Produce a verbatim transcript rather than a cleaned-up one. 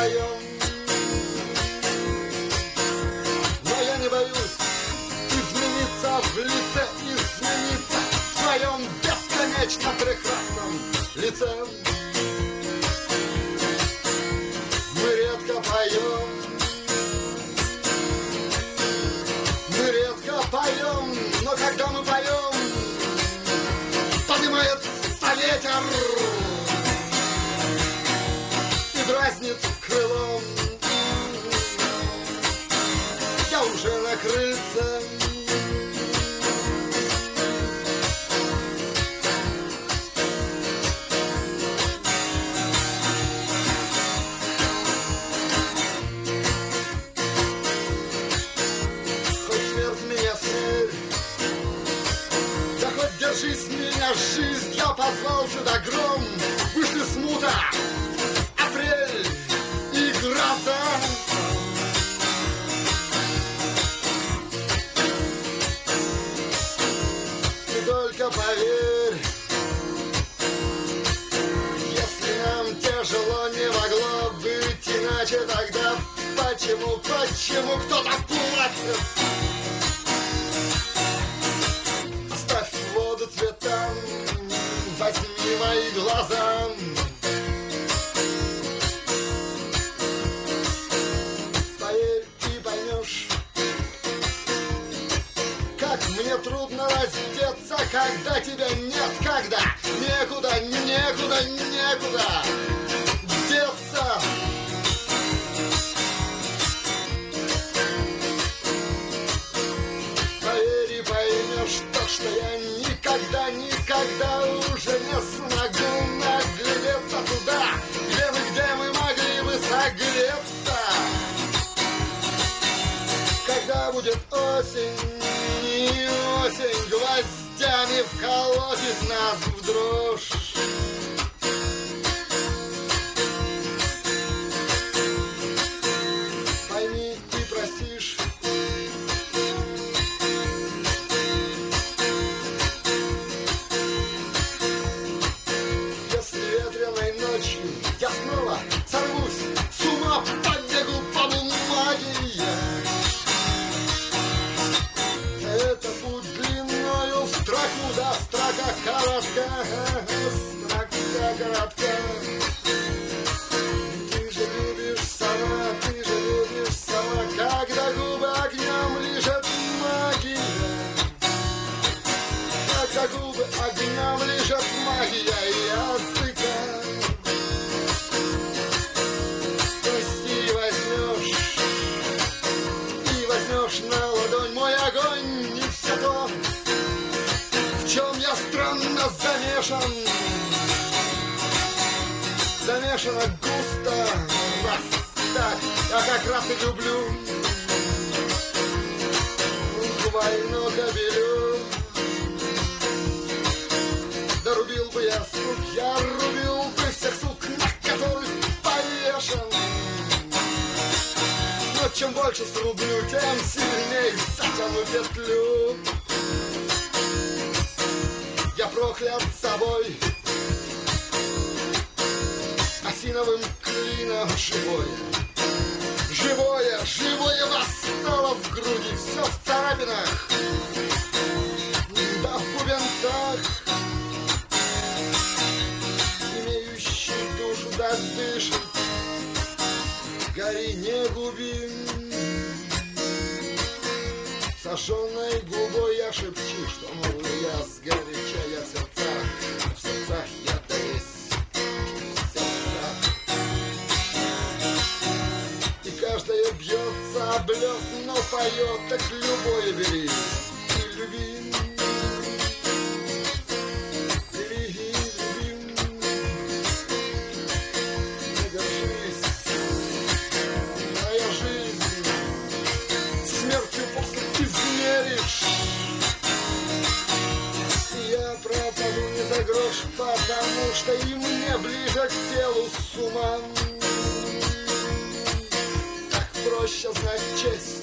поем. Но я не боюсь измениться в лице, измениться в своем бесконечно прекрасном лице. Мы редко поем, мы редко поем, но когда мы поем, поднимается ветер и дразнит крылом. Я уже на крыльце. Хоть смерть меня смерть, да хоть держись меня жизнь, я позвал сюда гром. Вышли смута, апрель и гроза. Ты только поверь, если нам тяжело, не могло быть иначе, тогда почему, почему кто-то плачет? Оставь воду цветам, возьми мои глаза. Поверь и поймешь, как мне трудно раздеться, когда тебя нет, когда некуда, некуда, некуда деться. Поверь и поймешь то, что я никогда, никогда уже не смогу наглядеться туда, где мы, где мы могли бы согреться. Когда будет осень, и осень гвоздями вколотит нас в дрожь. Пойми и простишь. Если ветреной ночью я снова сорвусь с ума, побегу по бумаге я. Это путь длиною в строку, да строка коротка, строка коротка. Ты же любишь сама, ты же любишь сама, когда губы огнем лижет магия. Когда губы огнем лижет магия языка. Прости, возьмешь, и возьмешь на ладонь мой огонь, и все то, в чем я странно замешан. Замешано густо, раз так, я как раз и люблю войну кобелю. Да рубил бы я сук, я рубил бы всех сук, на которых повешен. Но чем больше срублю, тем сильней затяну петлю. Я проклят собой, осиновым клином живое, живое, живое восстало в груди, все в царапинах, да в бубенцах. Имеющий душу да дышит, гори, не губи. Сожженной губой я шепчу, что, мол, я сгоряча, я в сердцах, в сердцах я да весь, в сердцах. И каждая бьется об лед, но поет, так любое бери и люби. Бери и люби. Не держись, моя жизнь смертью после измеришь. Я пропаду не за грош, потому что и мне ближе к телу с ума. Так проще знать честь,